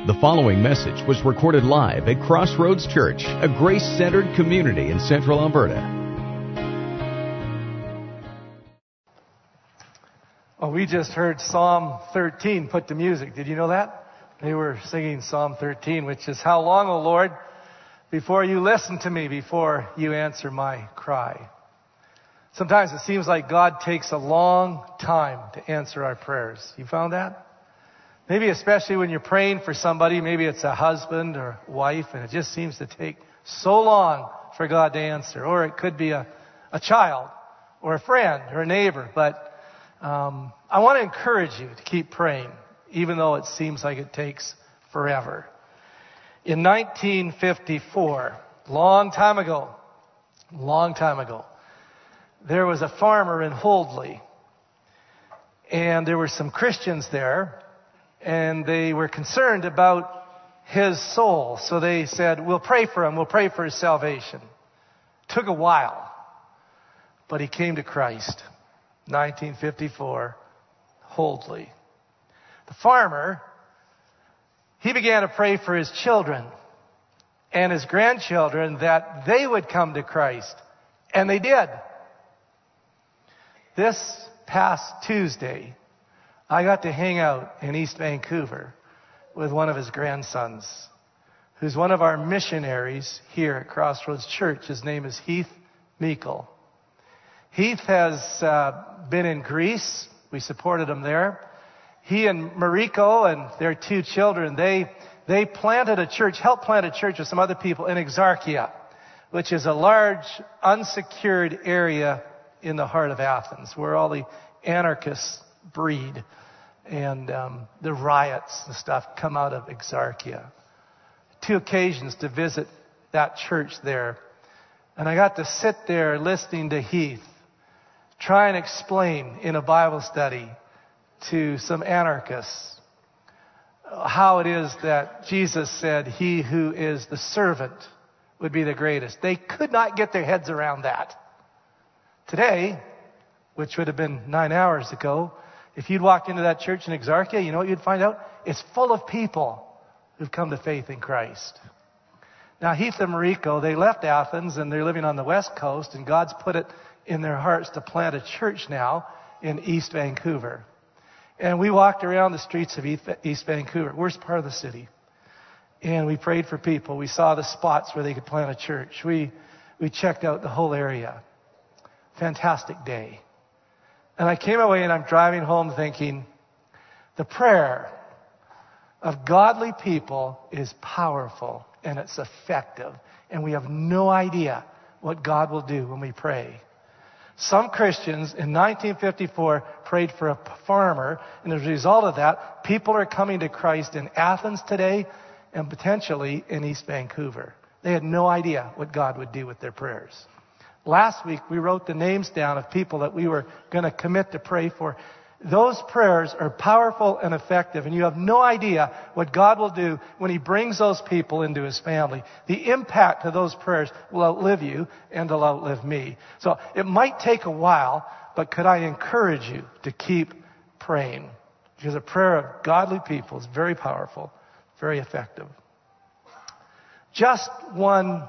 The following message was recorded live at Crossroads Church, a grace-centered community in Central Alberta. Oh, we just heard Psalm 13 put to music. Did you know that? They were singing Psalm 13, which is, "How long, O Lord, before you listen to me, before you answer my cry?" Sometimes it seems like God takes a long time to answer our prayers. You found that? Maybe especially when you're praying for somebody, maybe it's a husband or wife, and it just seems to take so long for God to answer. Or it could be a child or a friend or a neighbor. But I want to encourage you to keep praying, even though it seems like it takes forever. In 1954, long time ago, there was a farmer in Holdley. And there were some Christians there. And they were concerned about his soul. So they said, "We'll pray for him. We'll pray for his salvation." Took a while. But he came to Christ. 1954, Holdley. The farmer, he began to pray for his children and his grandchildren that they would come to Christ. And they did. This past Tuesday, I got to hang out in East Vancouver with one of his grandsons, who's one of our missionaries here at Crossroads Church. His name is Heath Meikle. Heath has been in Greece. We supported him there. He and Mariko and their two children, they planted a church, helped plant a church with some other people in Exarchia, which is a large, unsecured area in the heart of Athens, where all the anarchists breed. And the riots and stuff come out of Exarchia. 2 occasions to visit that church there. And I got to sit there listening to Heath try and explain in a Bible study to some anarchists how it is that Jesus said he who is the servant would be the greatest. They could not get their heads around that. Today, which would have been 9 hours ago, if you'd walked into that church in Exarchia, you know what you'd find out? It's full of people who've come to faith in Christ. Now, Heath and Mariko, they left Athens and they're living on the West Coast, and God's put it in their hearts to plant a church now in East Vancouver. And we walked around the streets of East Vancouver, worst part of the city. And we prayed for people. We saw the spots where they could plant a church. We checked out the whole area. Fantastic day. And I came away and I'm driving home thinking, the prayer of godly people is powerful and it's effective. And we have no idea what God will do when we pray. Some Christians in 1954 prayed for a farmer, and as a result of that, people are coming to Christ in Athens today and potentially in East Vancouver. They had no idea what God would do with their prayers. Last week, we wrote the names down of people that we were going to commit to pray for. Those prayers are powerful and effective, and you have no idea what God will do when He brings those people into His family. The impact of those prayers will outlive you and will outlive me. So it might take a while, but could I encourage you to keep praying? Because the prayer of godly people is very powerful, very effective. Just one,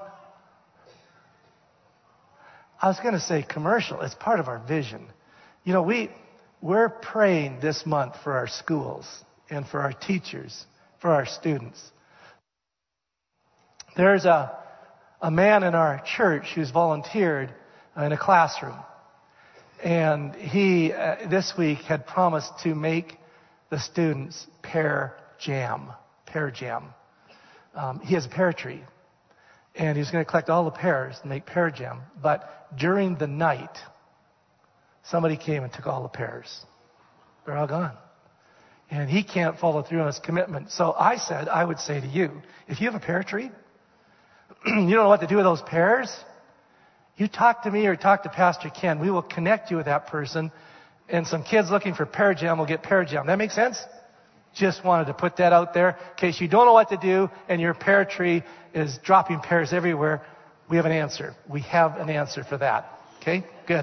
I was going to say commercial. It's part of our vision. You know, we're praying this month for our schools and for our teachers, for our students. There's a man in our church who's volunteered in a classroom. And he, this week, had promised to make the students pear jam. He has a pear tree. And he's going to collect all the pears and make pear jam. But during the night, somebody came and took all the pears. They're all gone. And he can't follow through on his commitment. So I said, I would say to you, if you have a pear tree, you don't know what to do with those pears, you talk to me or talk to Pastor Ken. We will connect you with that person. And some kids looking for pear jam will get pear jam. That make sense? Just wanted to put that out there in case you don't know what to do and your pear tree is dropping pears everywhere. We have an answer. We have an answer for that. Okay? Good.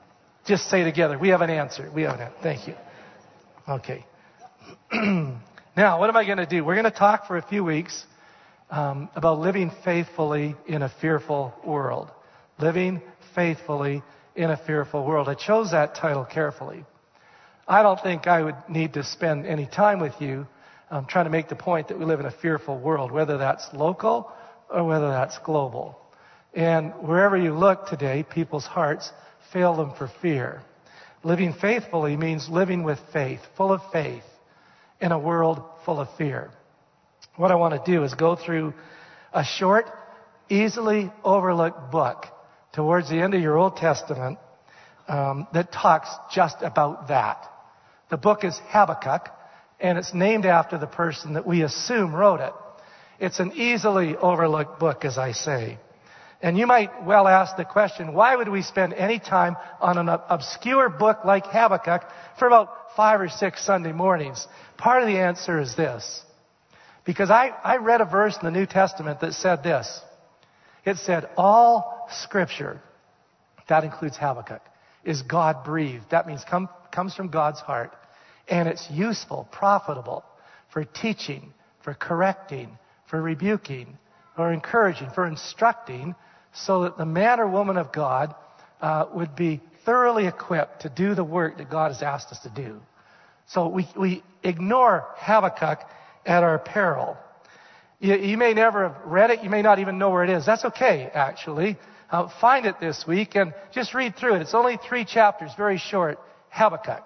Just say together, we have an answer. We have an answer. Thank you. Okay. Now, what am I going to do? We're going to talk for a few weeks about living faithfully in a fearful world. Living faithfully in a fearful world. I chose that title carefully. I don't think I would need to spend any time with you trying to make the point that we live in a fearful world, whether that's local or whether that's global. And wherever you look today, people's hearts fail them for fear. Living faithfully means living with faith, full of faith, in a world full of fear. What I want to do is go through a short, easily overlooked book towards the end of your Old Testament that talks just about that. The book is Habakkuk, and it's named after the person that we assume wrote it. It's an easily overlooked book, as I say. And you might well ask the question, why would we spend any time on an obscure book like Habakkuk for about 5 or 6 Sunday mornings? Part of the answer is this. Because I read a verse in the New Testament that said this. It said, all Scripture, that includes Habakkuk, is God-breathed. That means comes from God's heart. And it's useful, profitable for teaching, for correcting, for rebuking, for encouraging, for instructing, so that the man or woman of God would be thoroughly equipped to do the work that God has asked us to do. So we ignore Habakkuk at our peril. You may never have read it. You may not even know where it is. That's okay, actually. Find it this week and just read through it. It's only 3 chapters, very short. Habakkuk.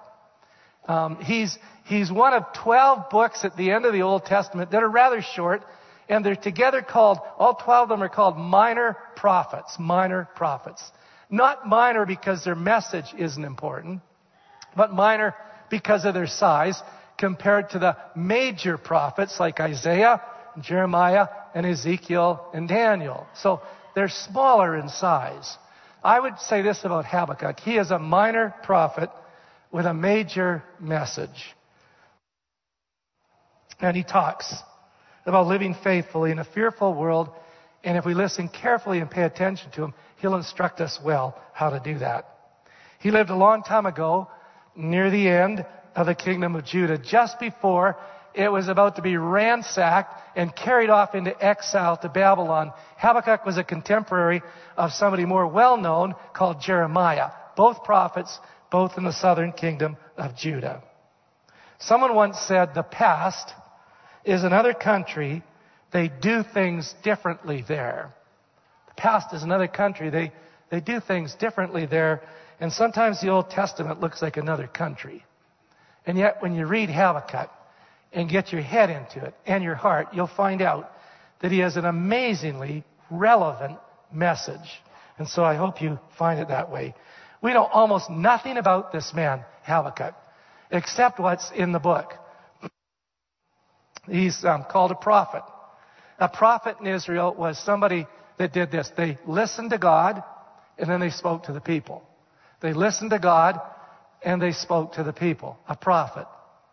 He's one of 12 books at the end of the Old Testament that are rather short, and they're together called, all 12 of them are called minor prophets. Minor prophets. Not minor because their message isn't important, but minor because of their size compared to the major prophets like Isaiah, Jeremiah, and Ezekiel, and Daniel. So they're smaller in size. I would say this about Habakkuk. He is a minor prophet with a major message. And he talks about living faithfully in a fearful world. And if we listen carefully and pay attention to him, he'll instruct us well how to do that. He lived a long time ago, near the end of the kingdom of Judah, just before it was about to be ransacked and carried off into exile to Babylon. Habakkuk was a contemporary of somebody more well-known called Jeremiah. Both prophets, both in the southern kingdom of Judah. Someone once said, the past is another country. They do things differently there. The past is another country. They do things differently there. And sometimes the Old Testament looks like another country. And yet when you read Habakkuk and get your head into it and your heart, you'll find out that he has an amazingly relevant message. And so I hope you find it that way. We know almost nothing about this man, Habakkuk, except what's in the book. He's called a prophet. A prophet in Israel was somebody that did this. They listened to God, and then they spoke to the people. They listened to God, and they spoke to the people. A prophet.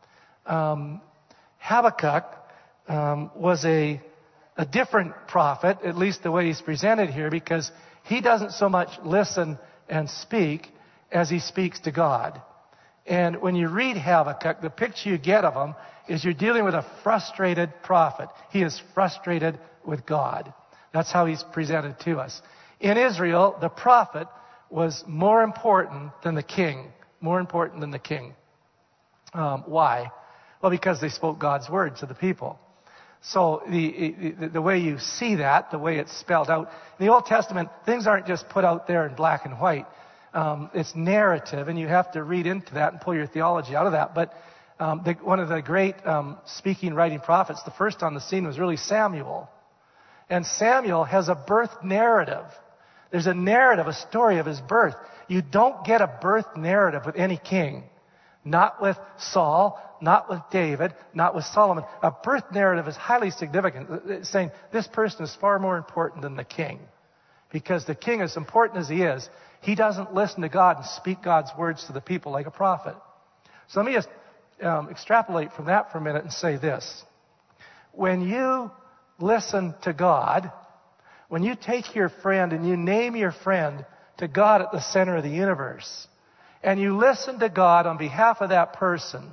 Habakkuk was a different prophet, at least the way he's presented here, because he doesn't so much listen and speak as he speaks to God. And when you read Habakkuk, the picture you get of him is you're dealing with a frustrated prophet. He is frustrated with God. That's how he's presented to us. In Israel, the prophet was more important than the king. More important than the king. Why? Well, because they spoke God's word to the people. So the way you see that, the way it's spelled out, in the Old Testament, things aren't just put out there in black and white. It's narrative, and you have to read into that and pull your theology out of that. But one of the great speaking, writing prophets, the first on the scene was really Samuel. And Samuel has a birth narrative. There's a narrative, a story of his birth. You don't get a birth narrative with any king. Not with Saul, not with David, not with Solomon. A birth narrative is highly significant. It's saying this person is far more important than the king. Because the king, as important as he is, he doesn't listen to God and speak God's words to the people like a prophet. So let me just extrapolate from that for a minute and say this. When you listen to God, when you take your friend and you name your friend to God at the center of the universe, and you listen to God on behalf of that person,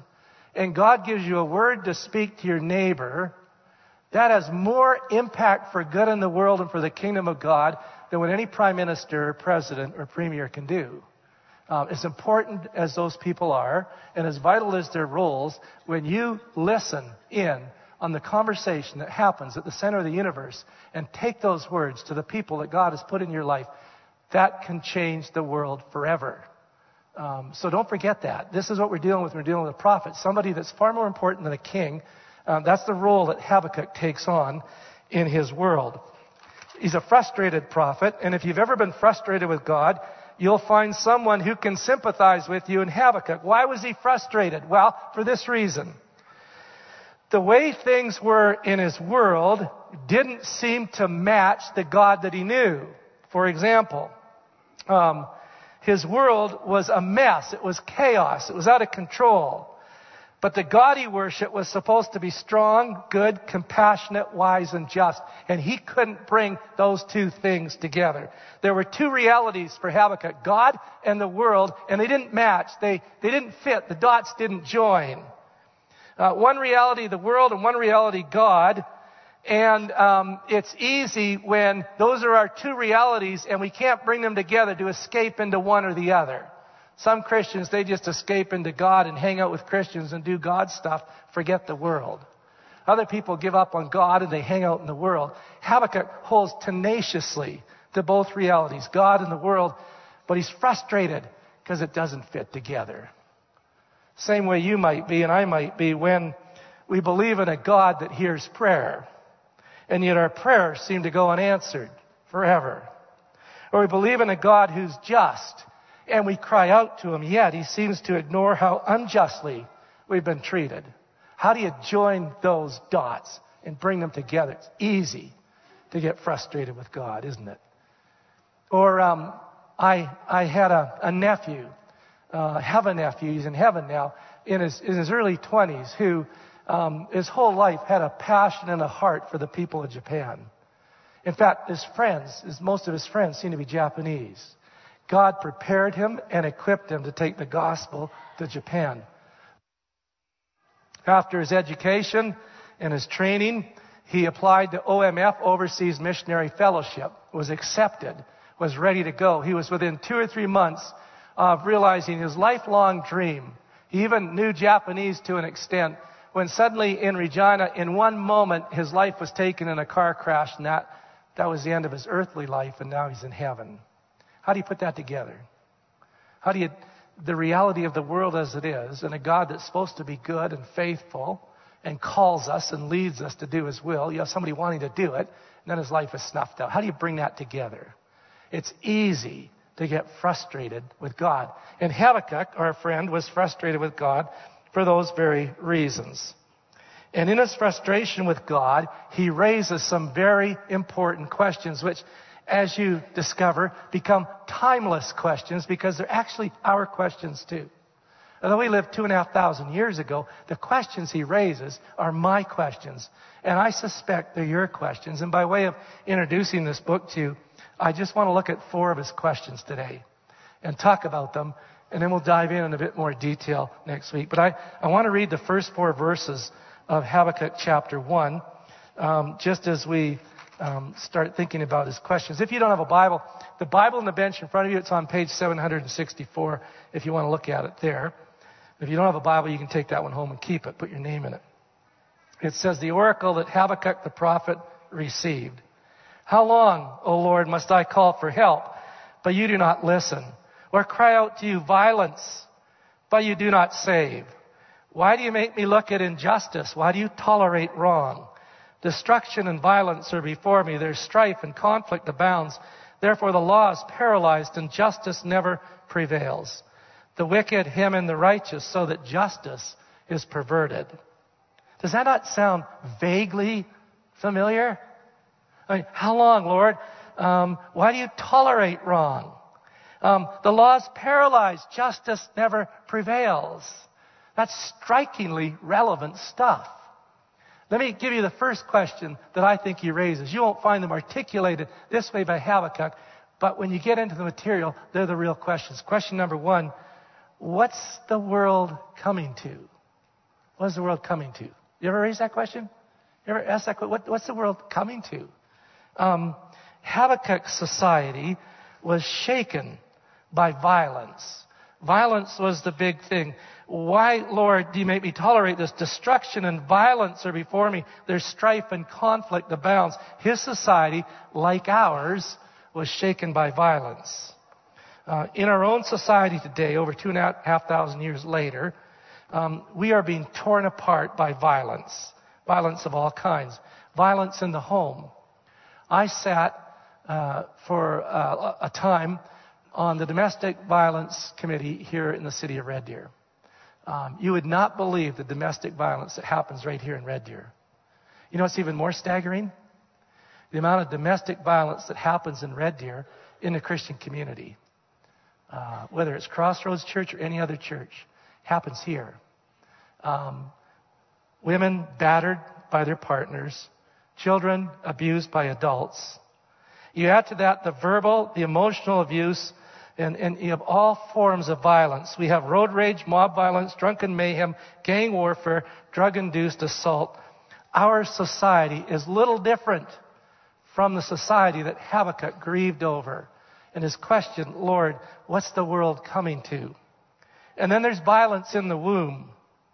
and God gives you a word to speak to your neighbor, that has more impact for good in the world and for the kingdom of God than what any prime minister or president or premier can do. As important as those people are, and as vital as their roles, when you listen in on the conversation that happens at the center of the universe and take those words to the people that God has put in your life, that can change the world forever. So don't forget that. This is what we're dealing with. We're dealing with a prophet, somebody that's far more important than a king. That's the role that Habakkuk takes on in his world. He's a frustrated prophet, and if you've ever been frustrated with God, you'll find someone who can sympathize with you in Habakkuk. Why was he frustrated? Well, for this reason. The way things were in his world didn't seem to match the God that he knew. For example, his world was a mess. It was chaos. It was out of control. But the God he worshiped was supposed to be strong, good, compassionate, wise, and just. And he couldn't bring those two things together. There were two realities for Habakkuk, God and the world, and they didn't match. They didn't fit. The dots didn't join. One reality, the world, and one reality, God. And it's easy when those are our two realities and we can't bring them together to escape into one or the other. Some Christians, they just escape into God and hang out with Christians and do God stuff, forget the world. Other people give up on God and they hang out in the world. Habakkuk holds tenaciously to both realities, God and the world, but he's frustrated because it doesn't fit together. Same way you might be and I might be when we believe in a God that hears prayer, and yet our prayers seem to go unanswered forever. Or we believe in a God who's just, and we cry out to him, yet he seems to ignore how unjustly we've been treated. How do you join those dots and bring them together? It's easy to get frustrated with God, isn't it? Or I had a nephew, have a nephew, he's in heaven now, in his early 20s, who his whole life had a passion and a heart for the people of Japan. In fact, most of his friends seem to be Japanese. God prepared him and equipped him to take the gospel to Japan. After his education and his training, he applied to OMF, Overseas Missionary Fellowship, was accepted, was ready to go. He was within 2 or 3 months of realizing his lifelong dream. He even knew Japanese to an extent when suddenly in Regina, in one moment, his life was taken in a car crash, and that was the end of his earthly life, and now he's in heaven. How do you put that together? The reality of the world as it is, and a God that's supposed to be good and faithful and calls us and leads us to do his will. You have somebody wanting to do it, and then his life is snuffed out. How do you bring that together? It's easy to get frustrated with God. And Habakkuk, our friend, was frustrated with God for those very reasons. And in his frustration with God, he raises some very important questions, which, as you discover, become timeless questions because they're actually our questions too. Although we lived 2,500 years ago, the questions he raises are my questions. And I suspect they're your questions. And by way of introducing this book to you, I just want to look at 4 of his questions today and talk about them. And then we'll dive in a bit more detail next week. But I want to read the first 4 verses of Habakkuk chapter 1, just as we start thinking about his questions. If you don't have a Bible, the Bible on the bench in front of you, it's on page 764 if you want to look at it there. If you don't have a Bible, you can take that one home and keep it. Put your name in it. It says, the oracle that Habakkuk the prophet received. How long, O Lord, must I call for help, but you do not listen? Or cry out to you violence, but you do not save? Why do you make me look at injustice? Why do you tolerate wrong? Destruction and violence are before me. There's strife and conflict abounds. Therefore the law is paralyzed and justice never prevails. The wicked hem in the righteous so that justice is perverted. Does that not sound vaguely familiar? I mean, how long, Lord? Why do you tolerate wrong? The law is paralyzed. Justice never prevails. That's strikingly relevant stuff. Let me give you the first question that I think he raises. You won't find them articulated this way by Habakkuk, but when you get into the material, they're the real questions. Question number 1, what's the world coming to? What is the world coming to? You ever raise that question? You ever ask that question? What's the world coming to? Habakkuk's society was shaken by violence. Violence was the big thing. Why, Lord, do you make me tolerate this? Destruction and violence are before me. There's strife and conflict abounds. His society, like ours, was shaken by violence. In our own society today, over 2,500 years later, we are being torn apart by violence. Violence of all kinds. Violence in the home. I sat for a time on the Domestic Violence Committee here in the city of Red Deer. You would not believe the domestic violence that happens right here in Red Deer. You know what's even more staggering? The amount of domestic violence that happens in Red Deer in the Christian community. Whether it's Crossroads Church or any other church, happens here. Women battered by their partners. Children abused by adults. You add to that the verbal, the emotional abuse, and you have all forms of violence. We have road rage, mob violence, drunken mayhem, gang warfare, drug-induced assault. Our society is little different from the society that Habakkuk grieved over. And his question, Lord, what's the world coming to? And then there's violence in the womb.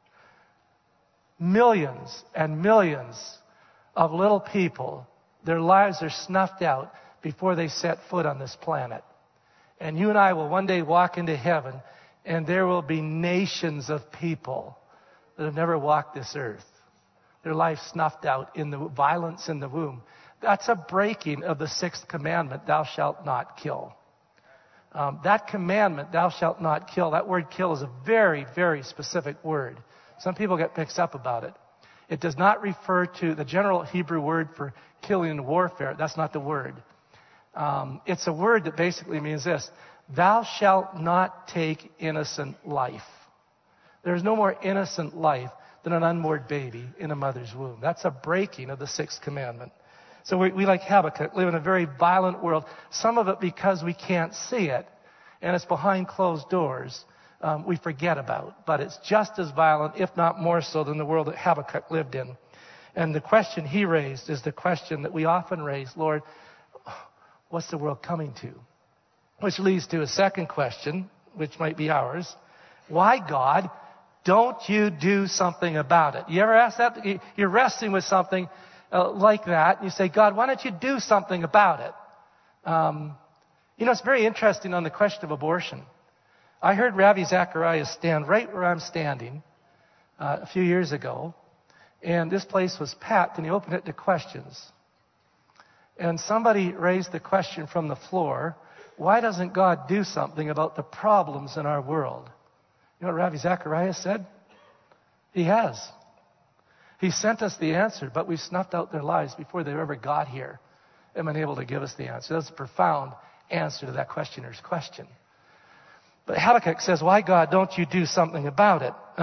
Millions and millions of little people, their lives are snuffed out before they set foot on this planet. And you and I will one day walk into heaven, and there will be nations of people that have never walked this earth. Their life snuffed out in the violence in the womb. That's a breaking of the sixth commandment, thou shalt not kill. That commandment, thou shalt not kill, that word kill is a very, very specific word. Some people get mixed up about it. It does not refer to the general Hebrew word for killing in warfare. That's not the word. It's a word that basically means this: thou shalt not take innocent life. There's no more innocent life than an unborn baby in a mother's womb. That's a breaking of the sixth commandment. So we like Habakkuk, live in a very violent world. Some of it because we can't see it, and it's behind closed doors. We forget about. But it's just as violent, if not more so, than the world that Habakkuk lived in. And the question he raised is the question that we often raise: Lord, what's the world coming to? Which leads to a second question, which might be ours. Why, God, don't you do something about it? You ever ask that? You're wrestling with something like that, and you say, God, why don't you do something about it? It's very interesting on the question of abortion. I heard Ravi Zacharias stand right where I'm standing a few years ago, and this place was packed, and he opened it to questions. And somebody raised the question from the floor, why doesn't God do something about the problems in our world? You know what Ravi Zacharias said? He has. He sent us the answer, but we've snuffed out their lives before they ever got here and been able to give us the answer. That's a profound answer to that questioner's question. But Habakkuk says, why, God, don't you do something about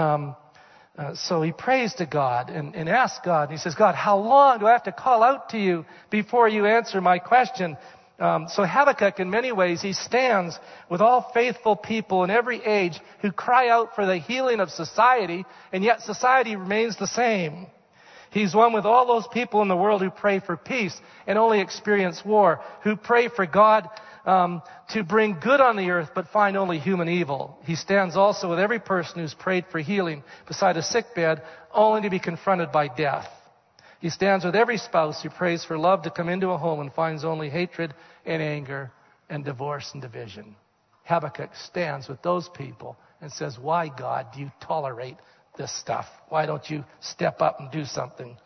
it? So he prays to God and asks God. And he says, God, how long do I have to call out to you before you answer my question? So Habakkuk, in many ways, he stands with all faithful people in every age who cry out for the healing of society, and yet society remains the same. He's one with all those people in the world who pray for peace and only experience war, who pray for God to bring good on the earth but find only human evil. He stands also with every person who's prayed for healing beside a sick bed only to be confronted by death. He stands with every spouse who prays for love to come into a home and finds only hatred and anger and divorce and division. Habakkuk stands with those people and says, why, God, do you tolerate this stuff? Why don't you step up and do something?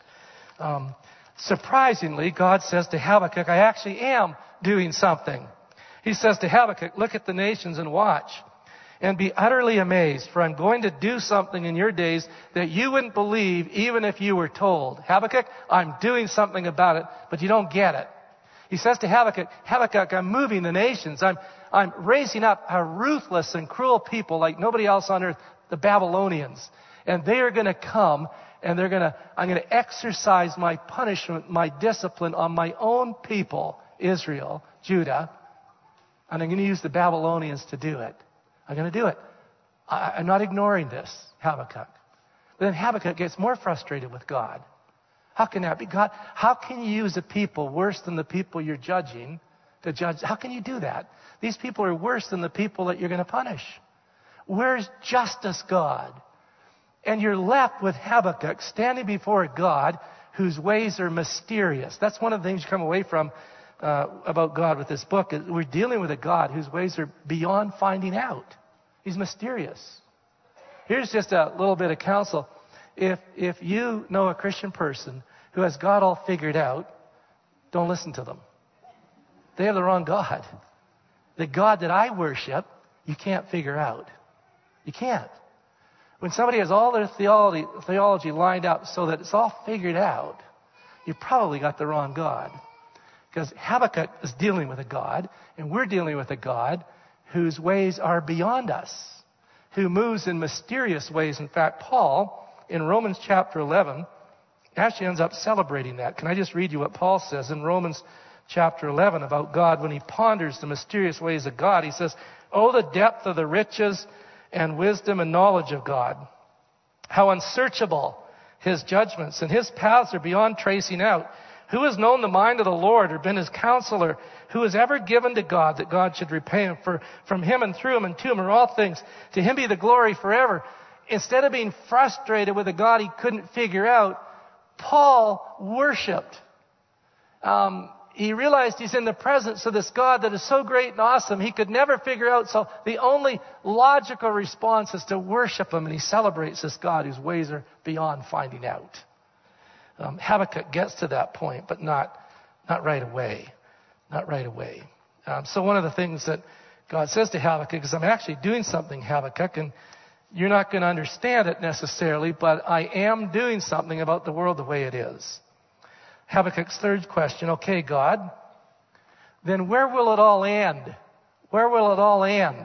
Surprisingly, God says to Habakkuk, I actually am doing something. He says to Habakkuk, look at the nations and watch and be utterly amazed, for I'm going to do something in your days that you wouldn't believe even if you were told. Habakkuk, I'm doing something about it, but you don't get it. He says to Habakkuk, Habakkuk, I'm moving the nations. I'm raising up a ruthless and cruel people like nobody else on earth, the Babylonians. And they are going to come and I'm going to exercise my punishment, my discipline on my own people, Israel, Judah. And I'm going to use the Babylonians to do it. I'm going to do it. I'm not ignoring this, Habakkuk. But then Habakkuk gets more frustrated with God. How can that be? God, how can you use a people worse than the people you're judging to judge? How can you do that? These people are worse than the people that you're going to punish. Where's justice, God? And you're left with Habakkuk standing before a God whose ways are mysterious. That's one of the things you come away from about God with this book. Is we're dealing with a God whose ways are beyond finding out. He's mysterious. Here's just a little bit of counsel. If you know a Christian person who has God all figured out, don't listen to them. They have the wrong God. The God that I worship, you can't figure out. You can't. When somebody has all their theology lined up so that it's all figured out, you've probably got the wrong God. Because Habakkuk is dealing with a God, and we're dealing with a God whose ways are beyond us, who moves in mysterious ways. In fact, Paul, in Romans chapter 11, actually ends up celebrating that. Can I just read you what Paul says in Romans chapter 11 about God when he ponders the mysterious ways of God? He says, "Oh, the depth of the riches and wisdom and knowledge of God. How unsearchable his judgments, and his paths are beyond tracing out. Who has known the mind of the Lord or been his counselor? Who has ever given to God that God should repay him? For from him and through him and to him are all things. To him be the glory forever." Instead of being frustrated with a God he couldn't figure out, Paul worshiped. He realized he's in the presence of this God that is so great and awesome he could never figure out. So the only logical response is to worship him, and he celebrates this God whose ways are beyond finding out. Habakkuk gets to that point, but not right away. Not right away. So one of the things that God says to Habakkuk is, I'm actually doing something, Habakkuk, and you're not going to understand it necessarily, but I am doing something about the world the way it is. Habakkuk's third question, okay, God, then where will it all end? Where will it all end?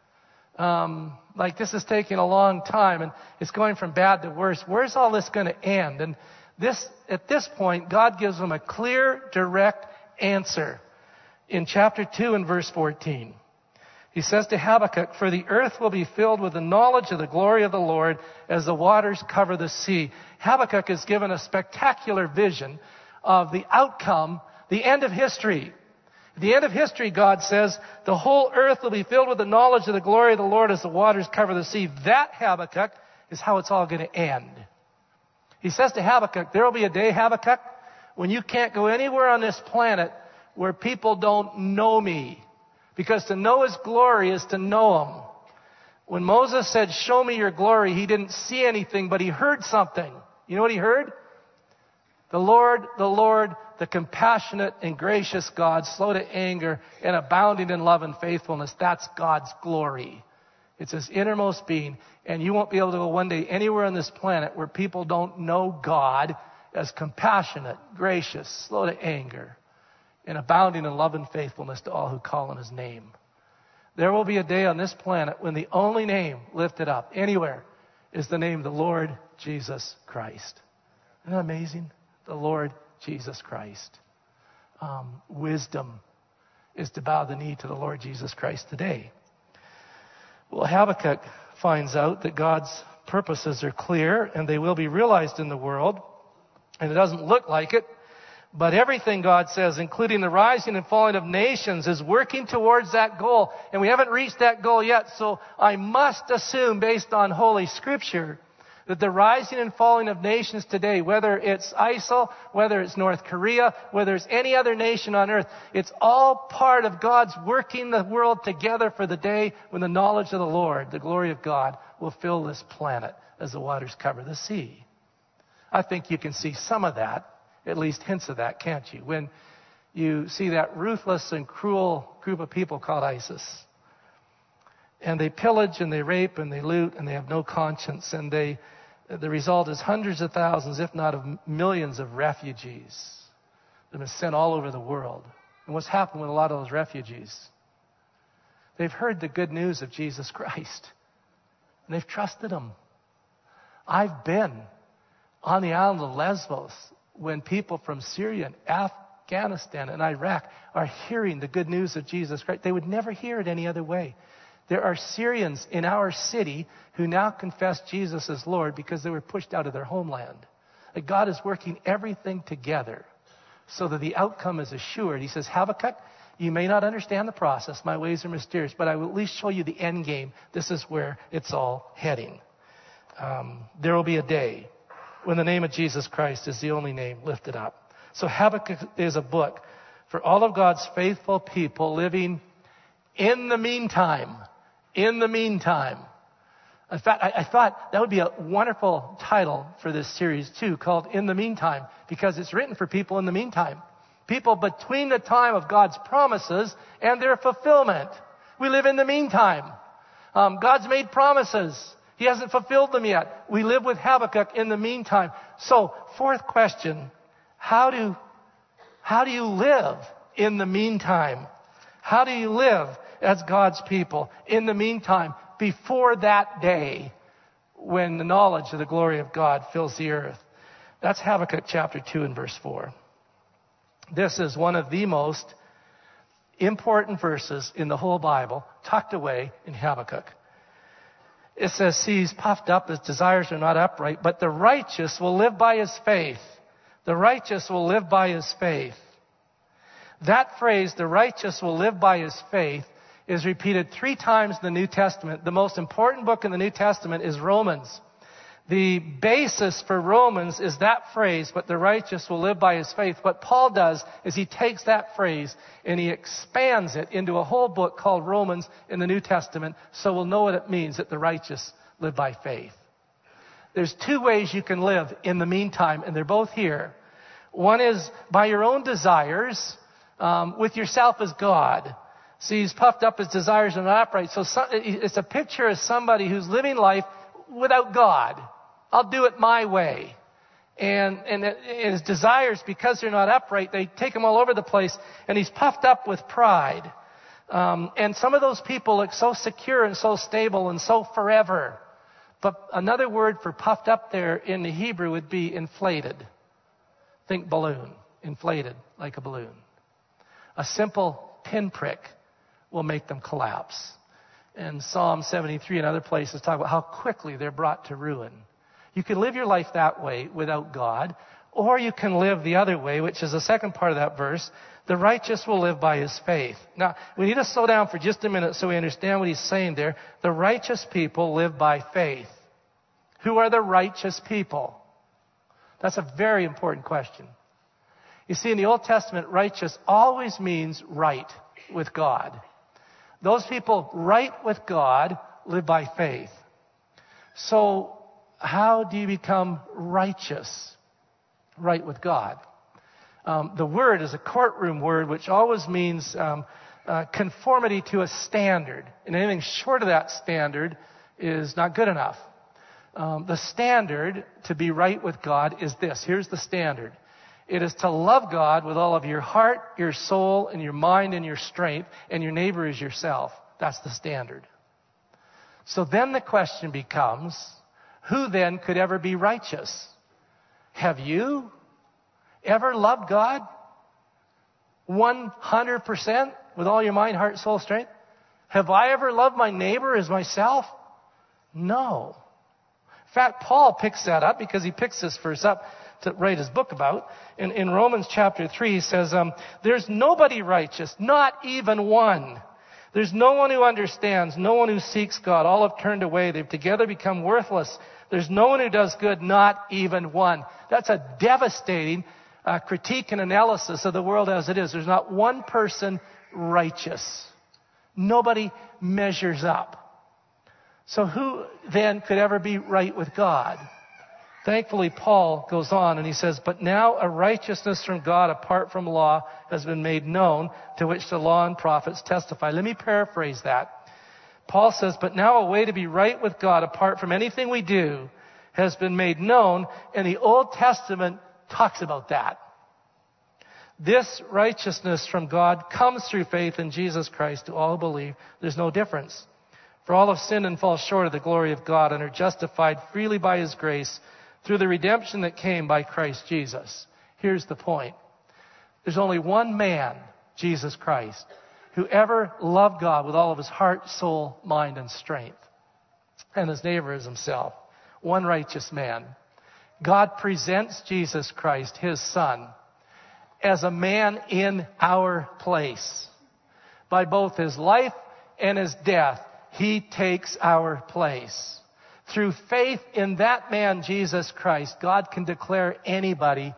Like this is taking a long time, and it's going from bad to worse. Where's all this going to end? And at this point, God gives him a clear, direct answer. In chapter 2 and verse 14, he says to Habakkuk, "For the earth will be filled with the knowledge of the glory of the Lord as the waters cover the sea." Habakkuk is given a spectacular vision of the outcome, the end of history. At the end of history, God says, the whole earth will be filled with the knowledge of the glory of the Lord as the waters cover the sea. That, Habakkuk, is how it's all going to end. He says to Habakkuk, there will be a day, Habakkuk, when you can't go anywhere on this planet where people don't know me. Because to know his glory is to know him. When Moses said, "Show me your glory," he didn't see anything, but he heard something. You know what he heard? The Lord, the compassionate and gracious God, slow to anger and abounding in love and faithfulness. That's God's glory. It's his innermost being. And you won't be able to go one day anywhere on this planet where people don't know God as compassionate, gracious, slow to anger, and abounding in love and faithfulness to all who call on his name. There will be a day on this planet when the only name lifted up anywhere is the name of the Lord Jesus Christ. Isn't that amazing? The Lord Jesus Christ. Wisdom is to bow the knee to the Lord Jesus Christ today. Well, Habakkuk finds out that God's purposes are clear and they will be realized in the world. And it doesn't look like it. But everything God says, including the rising and falling of nations, is working towards that goal. And we haven't reached that goal yet. So I must assume, based on Holy Scripture, that the rising and falling of nations today, whether it's ISIL, whether it's North Korea, whether it's any other nation on earth, it's all part of God's working the world together for the day when the knowledge of the Lord, the glory of God, will fill this planet as the waters cover the sea. I think you can see some of that, at least hints of that, can't you? When you see that ruthless and cruel group of people called ISIS. And they pillage and they rape and they loot and they have no conscience. And the result is hundreds of thousands, if not of millions of refugees that have been sent all over the world. And what's happened with a lot of those refugees? They've heard the good news of Jesus Christ. And they've trusted him. I've been on the island of Lesbos when people from Syria and Afghanistan and Iraq are hearing the good news of Jesus Christ. They would never hear it any other way. There are Syrians in our city who now confess Jesus as Lord because they were pushed out of their homeland. That God is working everything together so that the outcome is assured. He says, Habakkuk, you may not understand the process. My ways are mysterious, but I will at least show you the end game. This is where it's all heading. There will be a day when the name of Jesus Christ is the only name lifted up. So Habakkuk is a book for all of God's faithful people living in the meantime. In the meantime. In fact, I thought that would be a wonderful title for this series too, called In the Meantime, because it's written for people in the meantime. People between the time of God's promises and their fulfillment. We live in the meantime. God's made promises. He hasn't fulfilled them yet. We live with Habakkuk in the meantime. So, fourth question, how do you live in the meantime? How do you live as God's people in the meantime before that day when the knowledge of the glory of God fills the earth? That's Habakkuk chapter 2 and verse 4. This is one of the most important verses in the whole Bible, tucked away in Habakkuk. It says, see, he's puffed up, his desires are not upright, but the righteous will live by his faith. The righteous will live by his faith. That phrase, the righteous will live by his faith, is repeated 3 times in the New Testament. The most important book in the New Testament is Romans. The basis for Romans is that phrase, but the righteous will live by his faith. What Paul does is he takes that phrase and he expands it into a whole book called Romans in the New Testament, so we'll know what it means that the righteous live by faith. There's 2 ways you can live in the meantime, and they're both here. One is by your own desires, with yourself as God. See, he's puffed up, his desires are not upright. So it's a picture of somebody who's living life without God. I'll do it my way. And his desires, because they're not upright, they take him all over the place, and he's puffed up with pride. And some of those people look so secure and so stable and so forever. But another word for puffed up there in the Hebrew would be inflated. Think balloon. Inflated like a balloon. A simple pinprick will make them collapse. And Psalm 73 and other places talk about how quickly they're brought to ruin. You can live your life that way without God, or you can live the other way, which is the second part of that verse. The righteous will live by his faith. Now, we need to slow down for just a minute so we understand what he's saying there. The righteous people live by faith. Who are the righteous people? That's a very important question. You see, in the Old Testament, righteous always means right with God. Those people right with God live by faith. So, how do you become righteous? Right with God. The word is a courtroom word, which always means conformity to a standard. And anything short of that standard is not good enough. The standard to be right with God is this. Here's the standard. It is to love God with all of your heart, your soul, and your mind and your strength, and your neighbor as yourself. That's the standard. So then the question becomes, who then could ever be righteous? Have you ever loved God 100% with all your mind, heart, soul, strength? Have I ever loved my neighbor as myself? No. In fact, Paul picks that up because he picks this verse up to write his book about. In Romans chapter 3, he says, there's nobody righteous, not even one. There's no one who understands, no one who seeks God. All have turned away. They've together become worthless. There's no one who does good, not even one. That's a devastating critique and analysis of the world as it is. There's not one person righteous. Nobody measures up. So who then could ever be right with God? Thankfully, Paul goes on and he says, but now a righteousness from God apart from law has been made known, to which the law and prophets testify. Let me paraphrase that. Paul says, but now a way to be right with God apart from anything we do has been made known, and the Old Testament talks about that. This righteousness from God comes through faith in Jesus Christ to all who believe. There's no difference. For all have sinned and fall short of the glory of God and are justified freely by his grace through the redemption that came by Christ Jesus. Here's the point. There's only one man, Jesus Christ. whoever loved God with all of his heart, soul, mind, and strength, and his neighbor as himself. One righteous man. God presents Jesus Christ, his Son, as a man in our place. By both his life and his death, he takes our place. Through faith in that man, Jesus Christ, God can declare anybody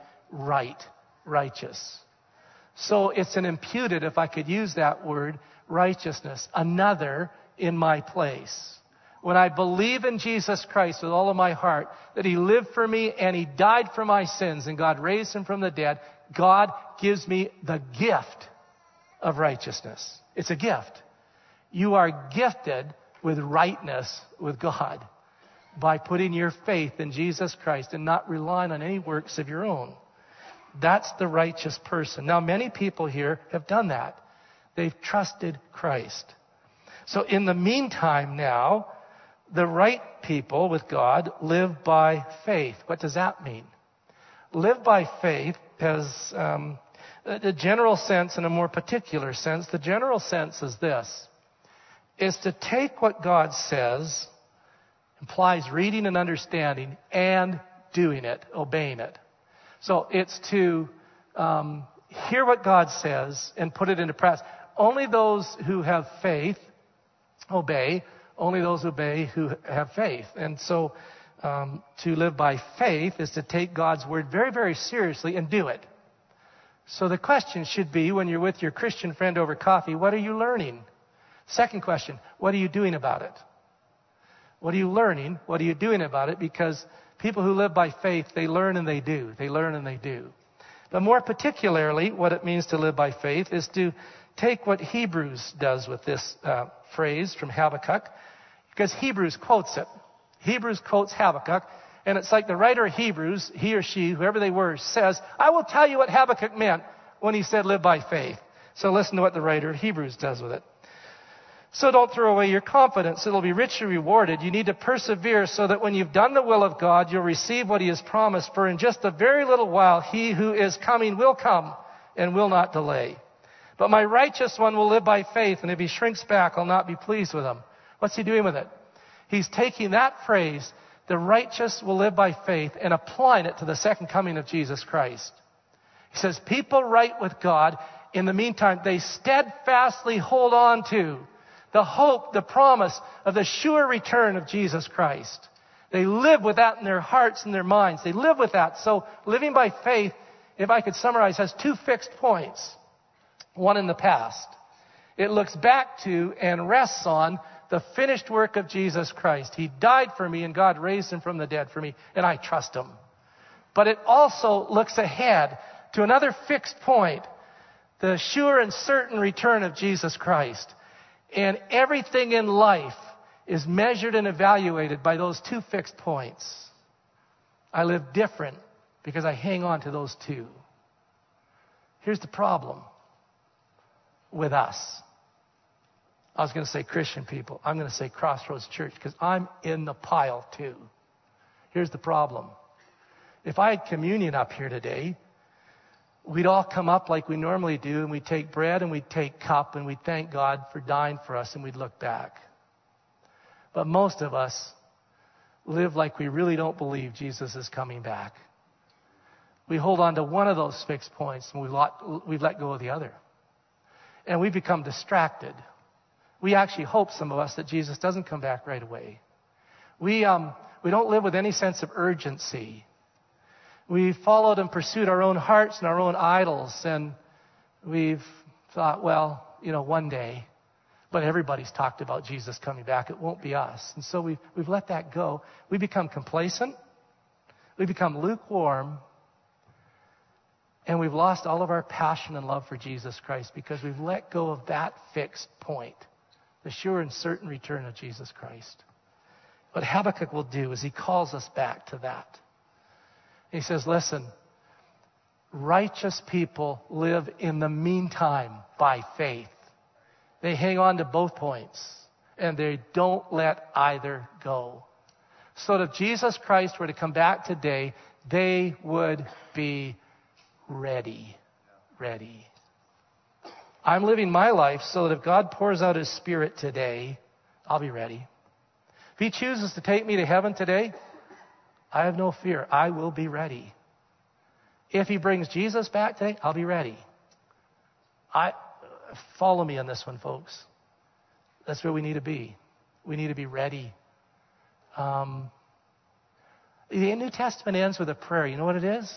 righteous. So it's an imputed, if I could use that word, righteousness. Another in my place. When I believe in Jesus Christ with all of my heart, that he lived for me and he died for my sins, and God raised him from the dead, God gives me the gift of righteousness. It's a gift. You are gifted with rightness with God by putting your faith in Jesus Christ and not relying on any works of your own. That's the righteous person. Now, many people here have done that. They've trusted Christ. So in the meantime now, the right people with God live by faith. What does that mean? Live by faith has the general sense and a more particular sense. The general sense is this, is to take what God says, implies reading and understanding, and doing it, obeying it. So it's to hear what God says and put it into practice. Only those who have faith obey. Only those obey who have faith. And so to live by faith is to take God's word very, very seriously and do it. So the question should be, when you're with your Christian friend over coffee, what are you learning? Second question, what are you doing about it? What are you learning? What are you doing about it? Because people who live by faith, they learn and they do. They learn and they do. But more particularly, what it means to live by faith is to take what Hebrews does with this phrase from Habakkuk, because Hebrews quotes it. Hebrews quotes Habakkuk, and it's like the writer of Hebrews, he or she, whoever they were, says, I will tell you what Habakkuk meant when he said live by faith. So listen to what the writer of Hebrews does with it. So don't throw away your confidence. It'll be richly rewarded. You need to persevere so that when you've done the will of God, you'll receive what he has promised. For in just a very little while, he who is coming will come and will not delay. But my righteous one will live by faith, and if he shrinks back, I'll not be pleased with him. What's he doing with it? He's taking that phrase, the righteous will live by faith, and applying it to the second coming of Jesus Christ. He says, people right with God, in the meantime, they steadfastly hold on to the hope, the promise of the sure return of Jesus Christ. They live with that in their hearts and their minds. They live with that. So living by faith, if I could summarize, has two fixed points. One in the past. It looks back to and rests on the finished work of Jesus Christ. He died for me and God raised him from the dead for me, and I trust him. But it also looks ahead to another fixed point, the sure and certain return of Jesus Christ. And everything in life is measured and evaluated by those two fixed points. I live different because I hang on to those two. Here's the problem with us. I was going to say Christian people. I'm going to say Crossroads Church because I'm in the pile too. Here's the problem. If I had communion up here today, we'd all come up like we normally do, and we'd take bread and we'd take cup and we'd thank God for dying for us, and we'd look back. But most of us live like we really don't believe Jesus is coming back. We hold on to one of those fixed points and we've let go of the other. And we become distracted. We actually hope, some of us, that Jesus doesn't come back right away. We don't live with any sense of urgency. We've followed and pursued our own hearts and our own idols, and we've thought, well, one day. But everybody's talked about Jesus coming back. It won't be us. And so we've let that go. We become complacent. We become lukewarm. And we've lost all of our passion and love for Jesus Christ because we've let go of that fixed point, the sure and certain return of Jesus Christ. What Habakkuk will do is he calls us back to that. He says, listen, righteous people live in the meantime by faith. They hang on to both points, and they don't let either go. So that if Jesus Christ were to come back today, they would be ready. I'm living my life so that if God pours out His Spirit today, I'll be ready. If He chooses to take me to heaven today, I have no fear. I will be ready. If He brings Jesus back today, I'll be ready. Follow me on this one, folks. That's where we need to be. We need to be ready. The New Testament ends with a prayer. You know what it is?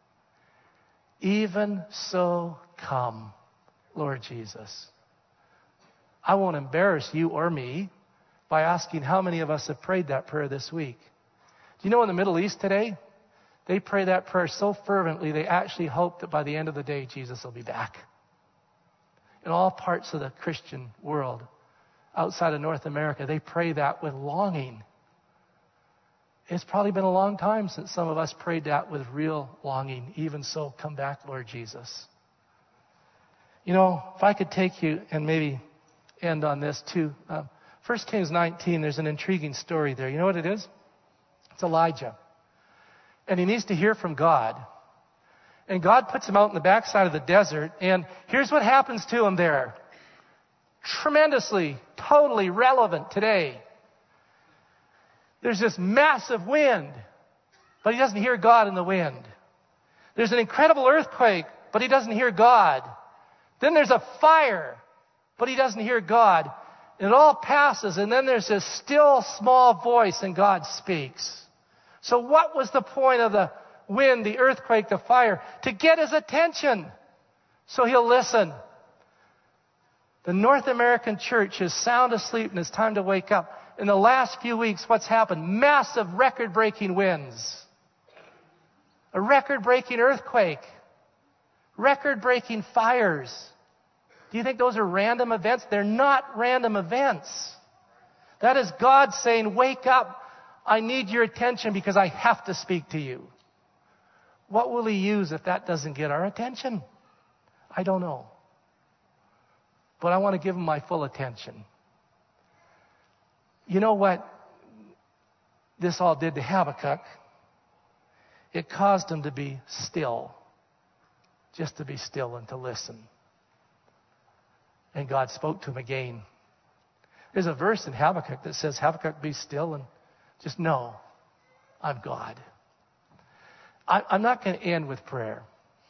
Even so, come, Lord Jesus. I won't embarrass you or me by asking how many of us have prayed that prayer this week. Do you know in the Middle East today, they pray that prayer so fervently, they actually hope that by the end of the day, Jesus will be back. In all parts of the Christian world, outside of North America, they pray that with longing. It's probably been a long time since some of us prayed that with real longing. Even so, come back, Lord Jesus. You know, if I could take you and maybe end on this too. 1 Kings 19, there's an intriguing story there. You know what it is? It's Elijah. And he needs to hear from God. And God puts him out in the backside of the desert. And here's what happens to him there. Tremendously, totally relevant today. There's this massive wind, but he doesn't hear God in the wind. There's an incredible earthquake, but he doesn't hear God. Then there's a fire, but he doesn't hear God. And it all passes, and then there's this still small voice, and God speaks. So what was the point of the wind, the earthquake, the fire? To get his attention, so he'll listen. The North American church is sound asleep, and it's time to wake up. In the last few weeks, what's happened? Massive record-breaking winds. A record-breaking earthquake. Record-breaking fires. Do you think those are random events? They're not random events. That is God saying, wake up. I need your attention because I have to speak to you. What will He use if that doesn't get our attention? I don't know. But I want to give Him my full attention. You know what this all did to Habakkuk? It caused him to be still. Just to be still and to listen. And God spoke to him again. There's a verse in Habakkuk that says, Habakkuk, be still and just know I'm God. I'm not going to end with prayer.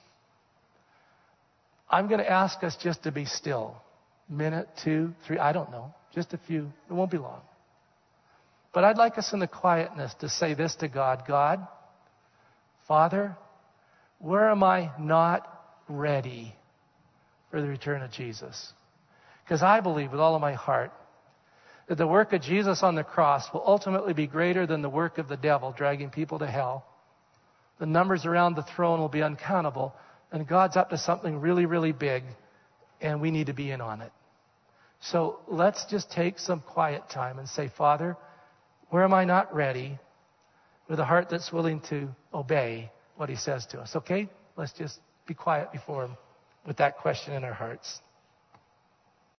I'm going to ask us just to be still. Minute, 2, 3, I don't know. Just a few. It won't be long. But I'd like us in the quietness to say this to God. God, Father, where am I not ready for the return of Jesus? Because I believe with all of my heart that the work of Jesus on the cross will ultimately be greater than the work of the devil dragging people to hell. The numbers around the throne will be uncountable, and God's up to something really, really big, and we need to be in on it. So let's just take some quiet time and say, Father, where am I not ready? With a heart that's willing to obey what He says to us. Okay? Let's just be quiet before Him with that question in our hearts.